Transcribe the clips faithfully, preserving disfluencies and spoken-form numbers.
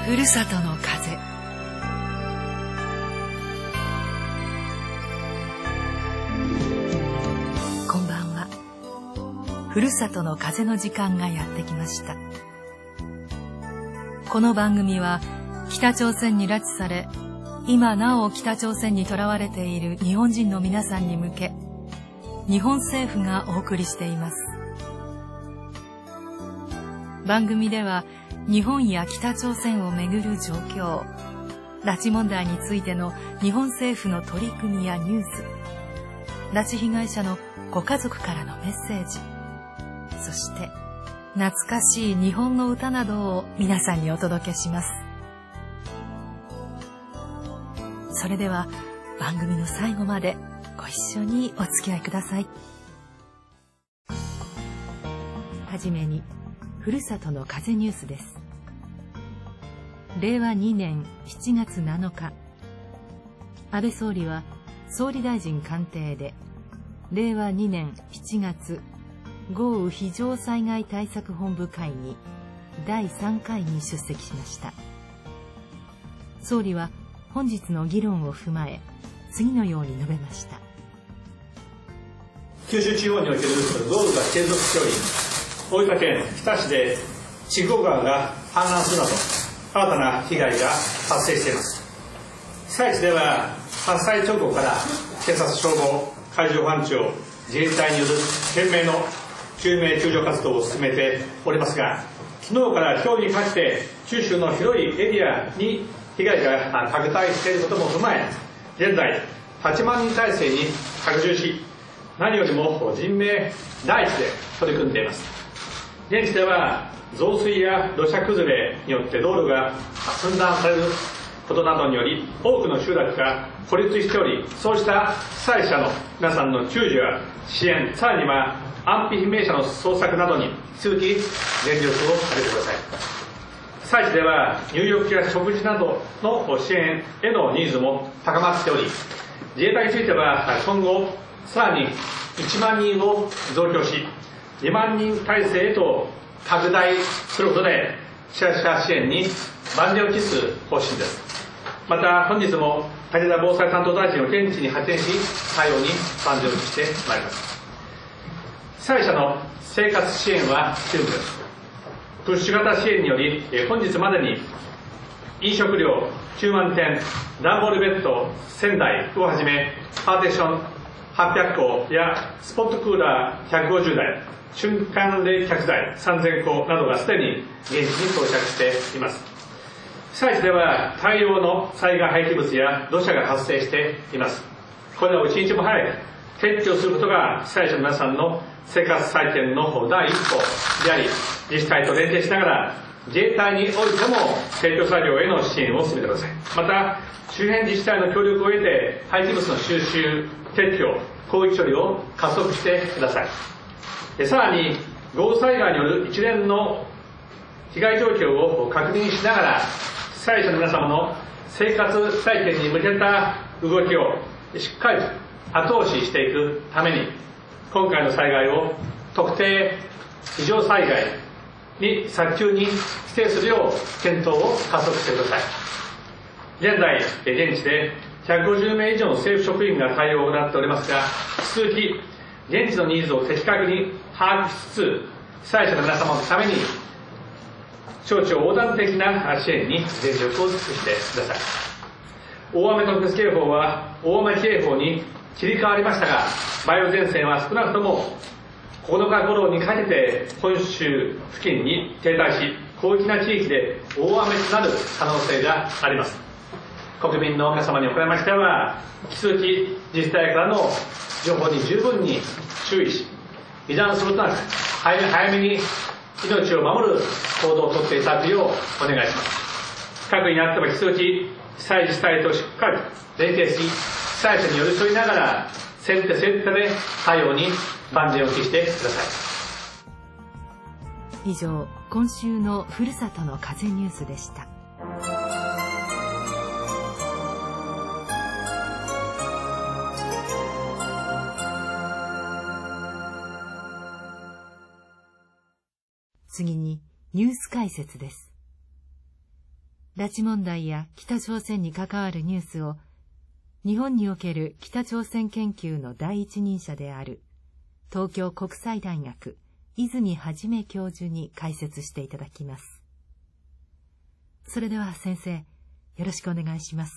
ふるさとの風。こんばんは。ふるさとの風の時間がやってきました。この番組は北朝鮮に拉致され、今なお北朝鮮に囚われている日本人の皆さんに向け、日本政府がお送りしています。番組では日本や北朝鮮をめぐる状況、拉致問題についての日本政府の取り組みやニュース、拉致被害者のご家族からのメッセージ、そして懐かしい日本の歌などを皆さんにお届けします。それでは番組の最後までご一緒にお付き合いください。はじめにふるさとの風ニュースです。れいわにねんしちがつなのか、安倍総理は総理大臣官邸でれいわにねんしちがつ豪雨非常災害対策本部会議だいさんかいに出席しました。総理は本日の議論を踏まえ、次のように述べました。 九州地方における豪雨が継続しており、大分県日田市で筑後川が氾濫するなど新たな被害が発生しています。被災地では発災直後から警察、消防、海上保安庁、自衛隊による懸命の救命救助活動を進めておりますが、昨日から今日にかけて九州の広いエリアに被害が拡大していることも踏まえ、現在はちまんにん体制に拡充し、何よりも人命第一で取り組んでいます。現地では増水や土砂崩れによって道路が寸断されることなどにより、多くの集落が孤立しており、そうした被災者の皆さんの救助や支援、さらには安否不明者の捜索などに引き続き全力を挙げてください。被災地では入浴や食事などの支援へのニーズも高まっており、自衛隊については今後さらにいちまんにんを増強し、にまんにん体制へと拡大することで被災者支援に万全を期す方針です。また本日も武田防災担当大臣を現地に派遣し、対応に万全を期してまいります。被災者の生活支援は急務です。プッシュ型支援により、本日までに飲食料きゅうまんてん、段ボールベッドせんだいをはじめ、パーテーションはっぴゃっこやスポットクーラーひゃくごじゅうだい、瞬間冷却剤さんぜんこなどがすでに現地に到着しています。被災地では大量の災害廃棄物や土砂が発生しています。これを一日も早く撤去することが被災者の皆さんの生活再建の第一歩であり、自治体と連携しながら自衛隊においても撤去作業への支援を進めてください。また周辺自治体の協力を得て廃棄物の収集、撤去、広域処理を加速してください。さらに豪雨災害による一連の被害状況を確認しながら、被災者の皆様の生活再建に向けた動きをしっかり後押ししていくために、今回の災害を特定非常災害に早急に指定するよう検討を加速してください。現在現地でひゃくごじゅうめい以上の政府職員が対応を行っておりますが、引き続き現地のニーズを的確に把握しつつ、被災者の皆様のために省庁横断的な支援に全力を尽くしてください。大雨特別警報は大雨警報に切り替わりましたが、梅雨前線は少なくともここのか頃にかけて本州付近に停滞し、広域な地域で大雨となる可能性があります。国民の皆様におかれましては、引き続き自治体からの情報に十分に注意し、油断することなく早め早めに命を守る行動をとっていただくようお願いします。各にあっても引き続き被災自治体としっかり連携し、被災者に寄り添いながら先手先手で対応に万全を期してください。以上、今週のふるさとの風ニュースでした。次にニュース解説です。 拉致問題や北朝鮮に関わるニュースを日本における北朝鮮研究の第一人者である東京国際大学泉元教授に解説していただきます。それでは先生、よろしくお願いします。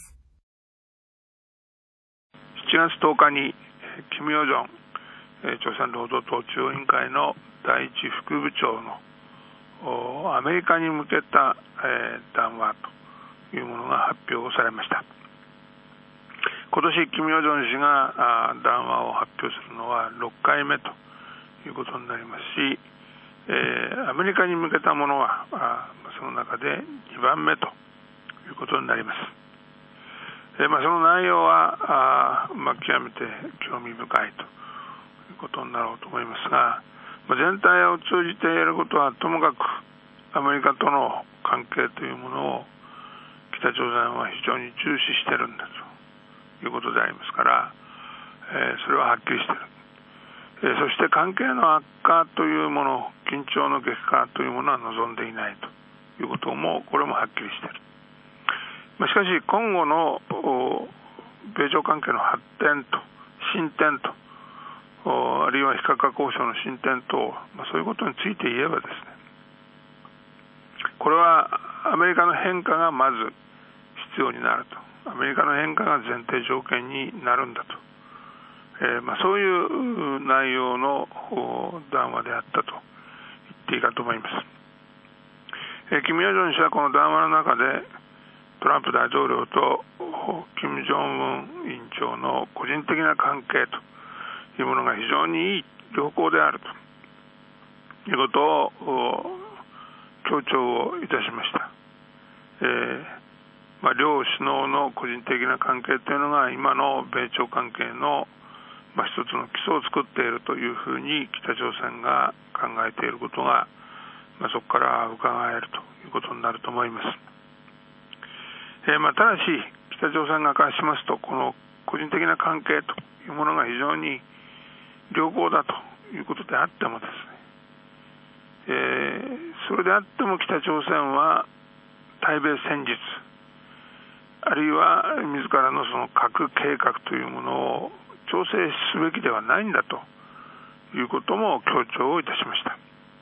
しちがつとおかに金与正朝鮮労働党中央委員会の第一副部長のアメリカに向けた、えー、談話というものが発表されました。今年金与正氏が談話を発表するのはろっかいめということになりますし、えー、アメリカに向けたものはその中でにばんめということになります。えーまあ、その内容はあ、まあ、極めて興味深いということになろうと思いますが、まあ、全体を通じてやることはともかくアメリカとの関係というものを北朝鮮は非常に重視しているんだということでありますから、えー、それははっきりしている。えー、そして関係の悪化というもの、緊張の激化というものは望んでいないということも、これもはっきりしている。まあ、しかし今後の米朝関係の発展と進展と、あるいは非核化交渉の進展と、まあ、そういうことについて言えばですね、これはアメリカの変化がまず必要になると、アメリカの変化が前提条件になるんだと、えーまあ、そういう内容の談話であったと言っていいかと思います。えー、金与正氏はこの談話の中でトランプ大統領と金正恩委員長の個人的な関係というものが非常にいい良好であるということを強調をいたしました。えーまあ、両首脳の個人的な関係というのが今の米朝関係の、まあ、一つの基礎を作っているというふうに北朝鮮が考えていることが、まあ、そこから伺えるということになると思います。えーまあ、ただし北朝鮮側からしますと、この個人的な関係というものが非常に良好だということであってもですね、えー、それであっても北朝鮮は対米戦術、あるいは自らのその核計画というものを調整すべきではないんだということも強調をいたしました。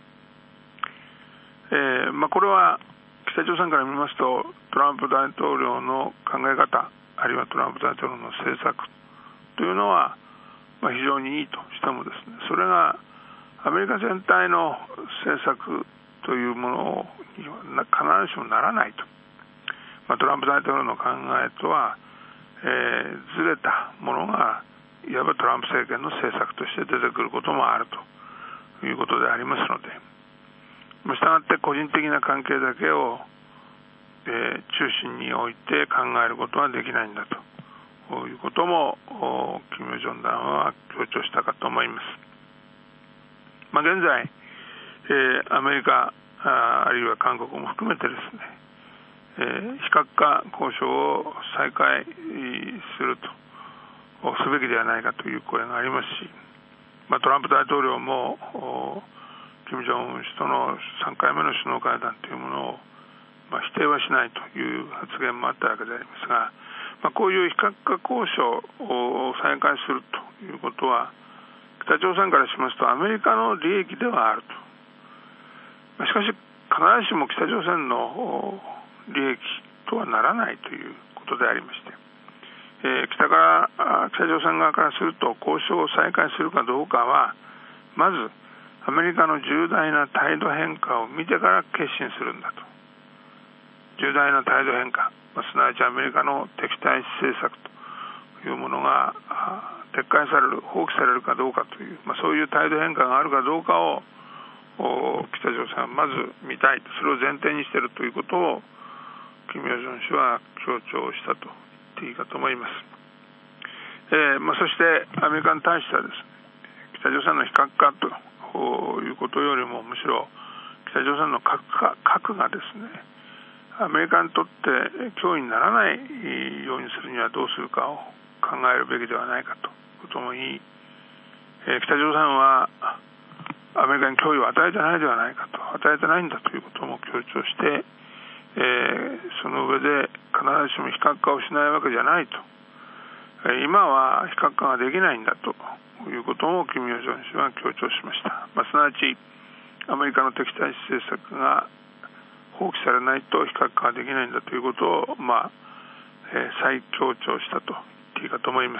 えーまあ、これは北朝鮮から見ますと、トランプ大統領の考え方、あるいはトランプ大統領の政策というのは、まあ、非常にいいとしてもですね、それがアメリカ全体の政策というものには必ずしもならないと、まあ、トランプ大統領の考えとは、えー、ずれたものがいわばトランプ政権の政策として出てくることもあるということでありますので、したがって個人的な関係だけを、えー、中心に置いて考えることはできないんだということも金与正談話は強調したかと思います。まあ、現在、えー、アメリカ あ, あるいは韓国も含めてですね、えー、非核化交渉を再開するとすべきではないかという声がありますし、まあ、トランプ大統領も金正恩氏とのさんかいめの首脳会談というものを、まあ、否定はしないという発言もあったわけでありますが、まあ、こういう非核化交渉を再開するということは北朝鮮からしますとアメリカの利益ではあると、まあ、しかし必ずしも北朝鮮の利益とはならないということでありまして、えー、北から北朝鮮側からすると交渉を再開するかどうかはまずアメリカの重大な態度変化を見てから決心するんだと。重大な態度変化、まあ、すなわちアメリカの敵対政策というものが撤回される、放棄されるかどうかという、まあ、そういう態度変化があるかどうかを北朝鮮はまず見たい、それを前提にしているということを金与正氏は強調したと言っていいかと思います。えーまあ、そしてアメリカに対してはですね、北朝鮮の非核化ということよりもむしろ北朝鮮の核化、核がですねアメリカにとって脅威にならないようにするにはどうするかを考えるべきではないかということも言い、えー、北朝鮮はアメリカに脅威を与えてないではないかと、与えてないんだということも強調して、 えー、その上で必ずしも非核化をしないわけじゃないと、えー、今は非核化ができないんだということもキム・ヨジョン氏は強調しました。まあ、すなわちアメリカの敵対政策が放棄されないと非核化ができないんだということを、まあえー、再強調したと言っていいかと思います。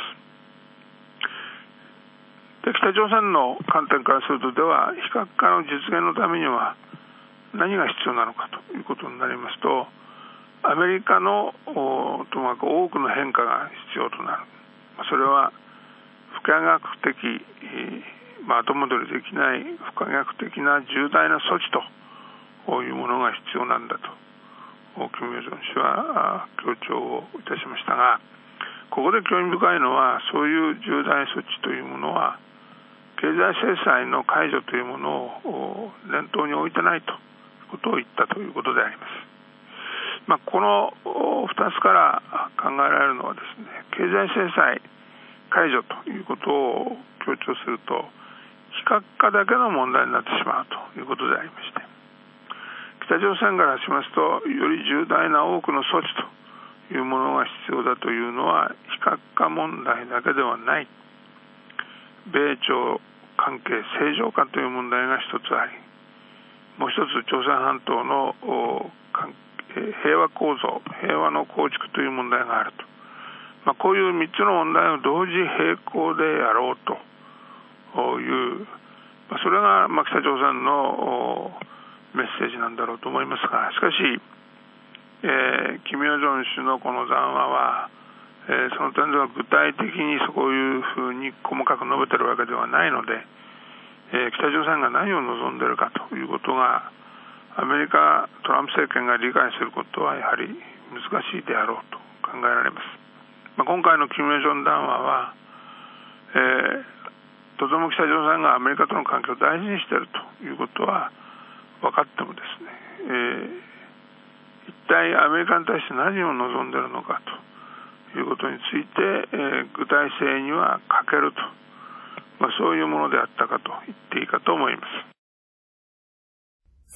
で、北朝鮮の観点からすると、では非核化の実現のためには何が必要なのかということになりますと、アメリカのともかく多くの変化が必要となる。それは不可逆的、まあ、後戻りできない不可逆的な重大な措置というものが必要なんだとキム・ヨジョン氏は強調をいたしましたが、ここで興味深いのは、そういう重大措置というものは経済制裁の解除というものを念頭に置いてないということを言ったということであります。まあ、このふたつから考えられるのはですね、経済制裁解除ということを強調すると非核化だけの問題になってしまうということでありまして、北朝鮮からしますと、より重大な多くの措置というものが必要だというのは非核化問題だけではない、米朝関係正常化という問題が一つあり、もう一つ朝鮮半島の平和構造、平和の構築という問題があると、まあ、こういうみっつの問題を同時並行でやろうという、まあ、それがまあ北朝鮮のメッセージなんだろうと思いますが、しかし、えー、キム・ヨジョン氏のこの談話は、えー、その点では具体的にそういうふうに細かく述べているわけではないので、えー、北朝鮮が何を望んでいるかということがアメリカトランプ政権が理解することはやはり難しいであろうと考えられます。まあ、今回のキム・ヨジョン談話は、えー、とても北朝鮮がアメリカとの関係を大事にしているということは分かってもですね、えー、一体アメリカに対して何を望んでいるのかということについて、えー、具体性には欠けると、まあ、そういうものであったかと言っていいかと思います。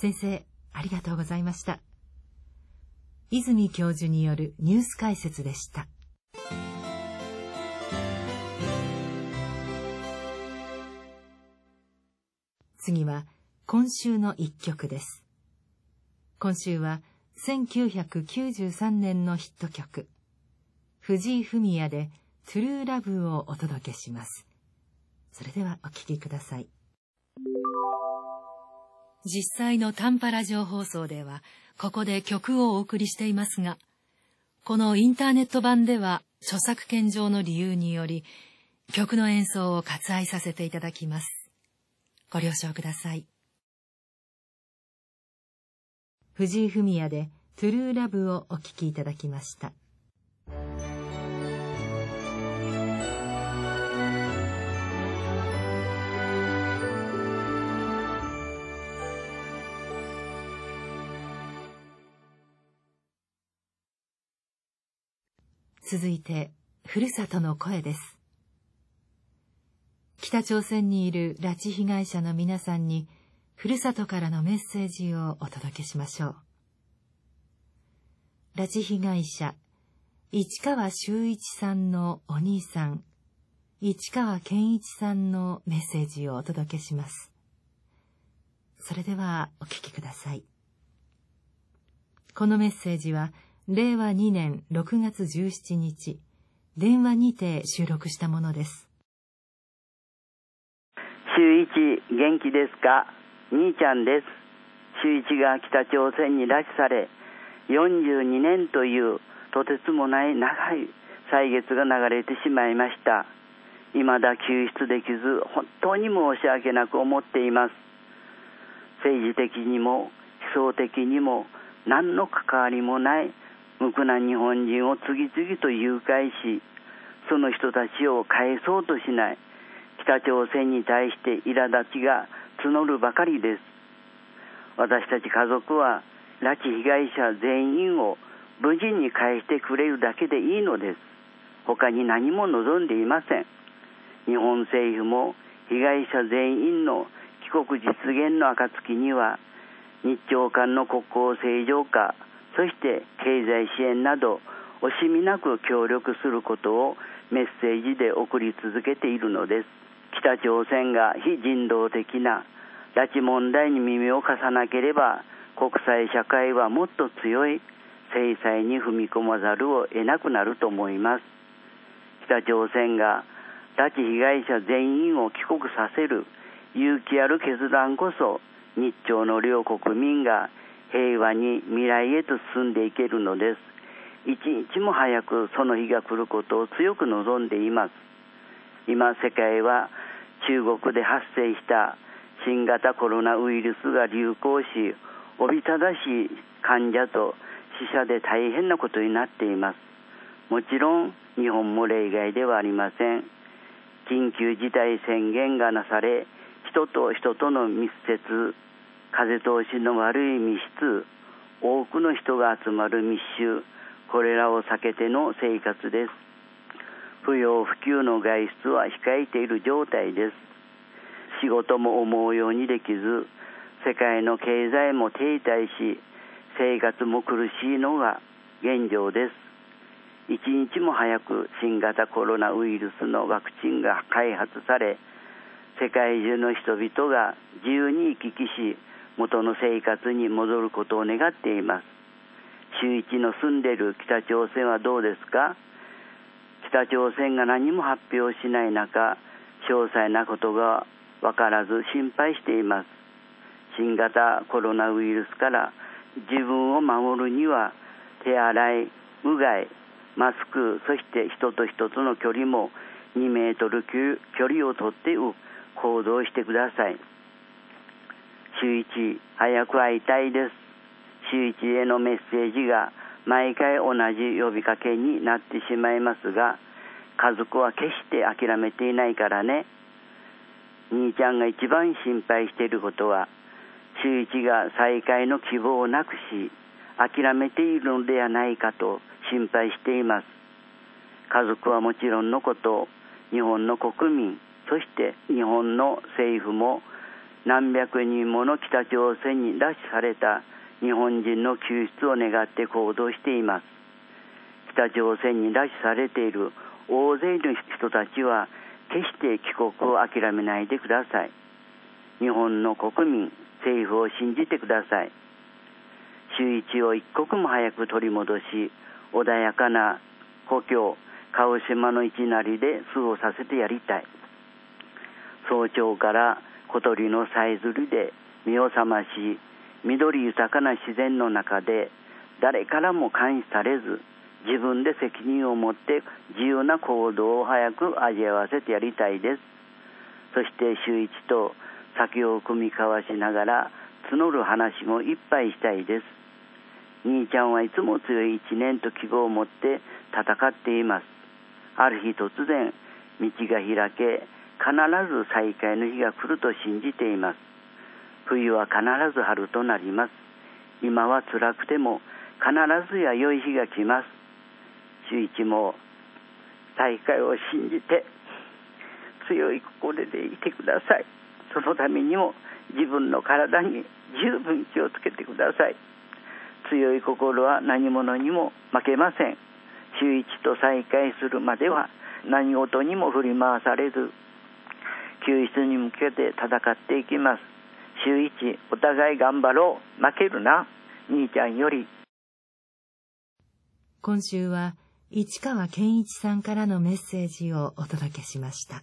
先生、ありがとうございました。泉教授によるニュース解説でした。次は今週の一曲です。今週はせんきゅうひゃくきゅうじゅうさんねんのヒット曲、藤井フミヤでトゥルーラブをお届けします。それではお聴きください。実際の短波ラジオ放送ではここで曲をお送りしていますが、このインターネット版では著作権上の理由により曲の演奏を割愛させていただきます。ご了承ください。藤井フミヤでトゥルーラブをお聴きいただきました。続いて、ふるさとの声です。北朝鮮にいる拉致被害者の皆さんに、ふるさとからのメッセージをお届けしましょう。拉致被害者、市川修一さんのお兄さん、市川健一さんのメッセージをお届けします。それではお聞きください。このメッセージは、れいわにねんろくがつじゅうしちにち、電話にて収録したものです。 修一、元気ですか？兄ちゃんです。修一が北朝鮮に拉致され、よんじゅうにねんというとてつもない長い歳月が流れてしまいました。未だ救出できず、本当に申し訳なく思っています。政治的にも思想的にも何の関わりもない無垢な日本人を次々と誘拐し、その人たちを返そうとしない北朝鮮に対して苛立ちが募るばかりです。私たち家族は拉致被害者全員を無事に返してくれるだけでいいのです。他に何も望んでいません。日本政府も被害者全員の帰国実現の暁には、日朝間の国交正常化、 そして経済支援など惜しみなく協力することをメッセージで送り続けているのです。北朝鮮が非人道的な拉致問題に耳を貸さなければ、国際社会はもっと強い制裁に踏み込まざるを得なくなると思います。北朝鮮が拉致被害者全員を帰国させる勇気ある決断こそ、日朝の両国民が平和に未来へと進んでいけるのです。一日も早くその日が来ることを強く望んでいます。今世界は中国で発生した新型コロナウイルスが流行し、おびただしい患者と死者で大変なことになっています。もちろん日本も例外ではありません。緊急事態宣言がなされ、人と人との密接、風通しの悪い密室、多くの人が集まる密集、これらを避けての生活です。不要不急の外出は控えている状態です。仕事も思うようにできず、世界の経済も停滞し、生活も苦しいのが現状です。一日も早く新型コロナウイルスのワクチンが開発され、世界中の人々が自由に行き来し、元の生活に戻ることを願っています。周一の住んでいる北朝鮮はどうですか？北朝鮮が何も発表しない中、詳細なことが分からず心配しています。新型コロナウイルスから自分を守るには、手洗い、うがい、マスク、そして人と人との距離もにメートル距離をとって行動してください。周一、早く会いたいです。周一へのメッセージが毎回同じ呼びかけになってしまいますが、家族は決して諦めていないからね。兄ちゃんが一番心配していることは、周一が再会の希望をなくし、諦めているのではないかと心配しています。家族はもちろんのこと、日本の国民、そして日本の政府も何百人もの北朝鮮に拉致された日本人の救出を願って行動しています。北朝鮮に拉致されている大勢の人たちは決して帰国を諦めないでください。日本の国民、政府を信じてください。周一を一刻も早く取り戻し、穏やかな故郷鹿児島の一なりで過ごさせてやりたい。早朝から小鳥のさえずりで目を覚まし、緑豊かな自然の中で誰からも監視されず、自分で責任を持って自由な行動を早く味わわせてやりたいです。そして周一と酒を酌み交わしながら募る話もいっぱいしたいです。兄ちゃんはいつも強い一年と希望を持って戦っています。ある日突然道が開け、必ず再会の日が来ると信じています。冬は必ず春となります。今は辛くても必ずや良い日が来ます。周一も再会を信じて強い心でいてください。そのためにも自分の体に十分気をつけてください。強い心は何者にも負けません。周一と再会するまでは何事にも振り回されず、救出に向けて戦っていきます。周一、お互い頑張ろう。負けるな。兄ちゃんより。 今週は市川健一さんからのメッセージをお届けしました。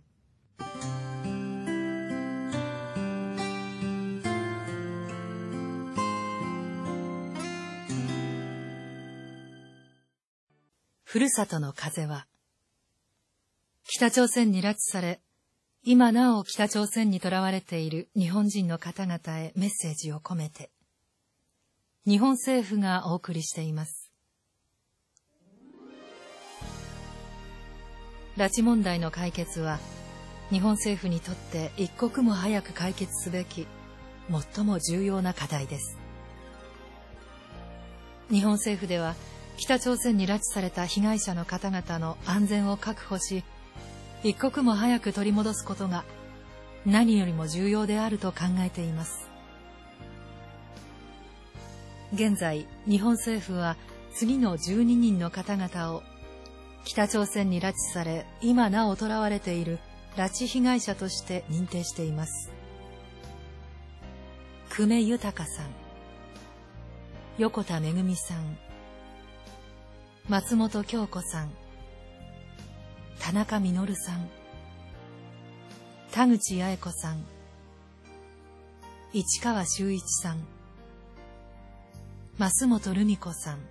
ふるさとの風は、北朝鮮に拉致され、今なお北朝鮮に囚われている日本人の方々へメッセージを込めて、日本政府がお送りしています。拉致問題の解決は、日本政府にとって一刻も早く解決すべき、最も重要な課題です。日本政府では、北朝鮮に拉致された被害者の方々の安全を確保し、一刻も早く取り戻すことが何よりも重要であると考えています。 現在、日本政府は次のじゅうににんの方々を北朝鮮に拉致され、今なお囚われている拉致被害者として認定しています。久米豊さん、横田めぐみさん、松本京子さん、田中実さん、田口八重子さん、市川修一さん、増本留美子さん、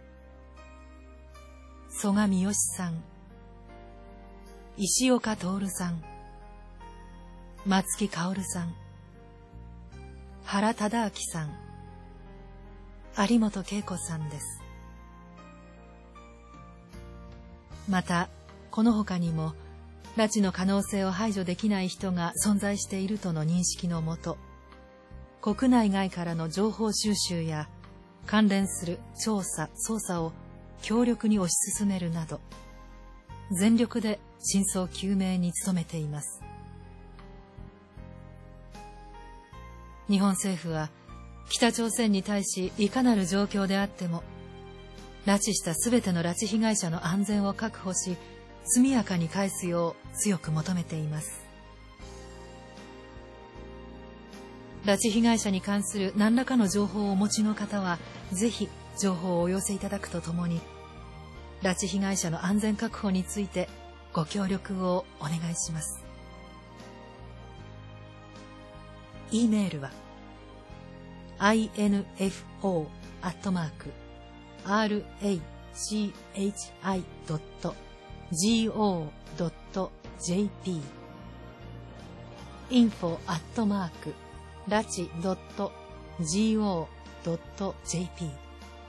曽我三好さん、石岡徹さん、松木薫さん、原忠明さん、有本恵子さんです。また、この他にも、拉致の可能性を排除できない人が存在しているとの認識のもと、国内外からの情報収集や関連する調査・捜査を強力に推し進めるなど、全力で真相究明に努めています。日本政府は北朝鮮に対しいかなる状況であっても、拉致したすべての拉致被害者の安全を確保し、速やかに返すよう強く求めています。拉致被害者に関する何らかの情報をお持ちの方は、ぜひ情報をお寄せいただくとともに、拉致被害者の安全確保についてご協力をお願いします。e メールは アイエヌエフオー アットマーク アールエイチエイチアイ ドット ジーオー ドット ジェーピー インフォ アットマーク ラチ ドット ジーオー ドット ジェーピー。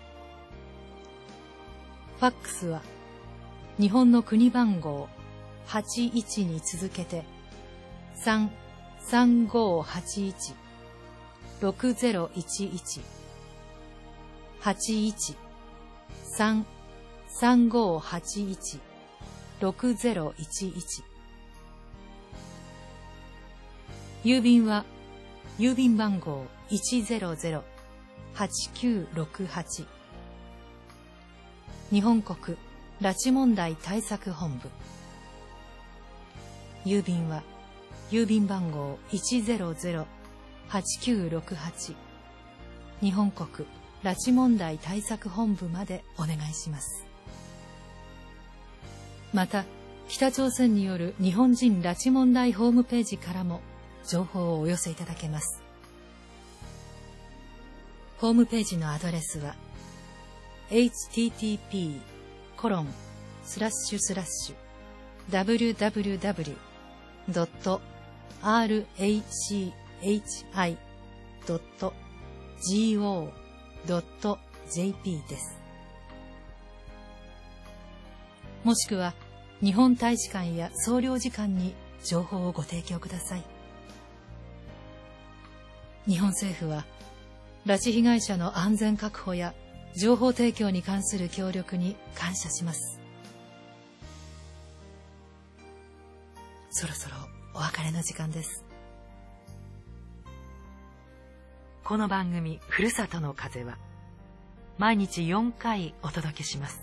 ファックスは日本の国番号はちいちに続けてさんさんごはちいち ろくぜろいちいち はちいち さんさんごはちいち ろくぜろいちいち。郵便は郵便番号 いちぜろぜろはちきゅうろくはち、 日本国拉致問題対策本部。郵便は郵便番号 いちぜろぜろはちきゅうろくはち、 日本国拉致問題対策本部までお願いします。また、北朝鮮による日本人拉致問題ホームページからも情報をお寄せいただけます。ホームページのアドレスは エイチティーティーピー コロン スラッシュスラッシュ ダブリューダブリューダブリュー ドット アールエイチエイチアイ ドット ジーオー ドット ジェーピー です。もしくは日本大使館や総領事館に情報をご提供ください。日本政府は拉致被害者の安全確保や情報提供に関する協力に感謝します。そろそろお別れの時間です。この番組ふるさとの風は毎日よんかいお届けします。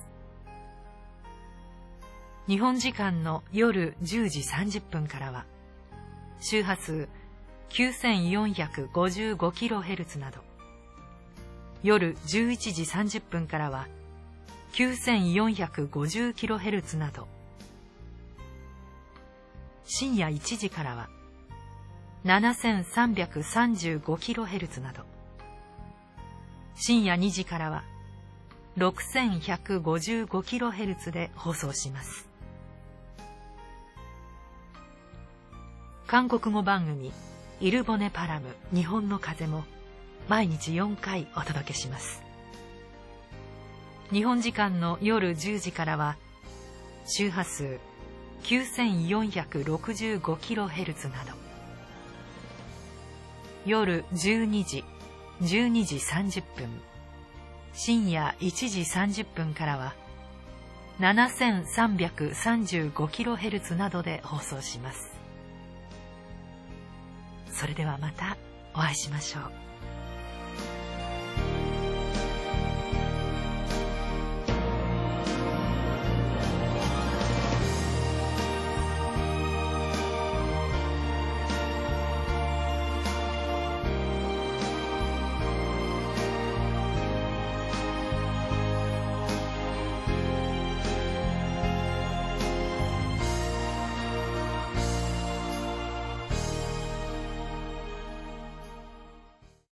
日本時間の夜じゅうじさんじゅっぷんからは周波数 きゅうせんよんひゃくごじゅうごキロヘルツ など、夜じゅういちじさんじゅっぷんからは きゅうせんよんひゃくごじゅうキロヘルツ など、深夜いちじからは ななせんさんびゃくさんじゅうごキロヘルツ など、深夜にじからは ろくせんひゃくごじゅうごキロヘルツ で放送します。韓国語番組イルボネパラム日本の風も毎日よんかいお届けします。日本時間の夜じゅうじからは周波数 きゅうせんよんひゃくろくじゅうごキロヘルツ など、夜じゅうにじ、じゅうにじさんじゅっぷん、深夜いちじさんじゅっぷんからは ななせんさんびゃくさんじゅうごキロヘルツ などで放送します。それではまたお会いしましょう。